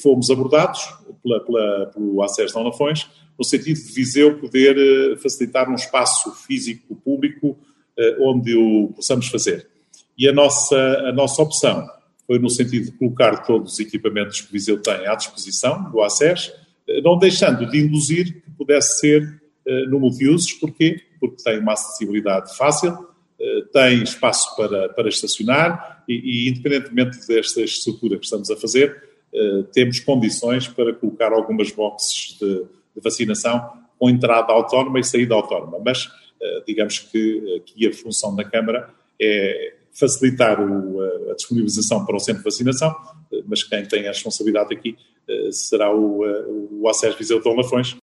fomos abordados pelo ACES Dom Lafões, no sentido de Viseu poder facilitar um espaço físico público onde o possamos fazer. E a nossa opção foi no sentido de colocar todos os equipamentos que Viseu tem à disposição do ACES, não deixando de induzir que pudesse ser no multiusos. Porquê? Porque tem uma acessibilidade fácil, tem espaço para estacionar e independentemente desta estrutura que estamos a fazer, temos condições para colocar algumas boxes de vacinação com entrada autónoma e saída autónoma. Mas digamos que aqui a função da Câmara é facilitar a disponibilização para o centro de vacinação, mas quem tem a responsabilidade aqui será o ACES Viseu Dom Lafões.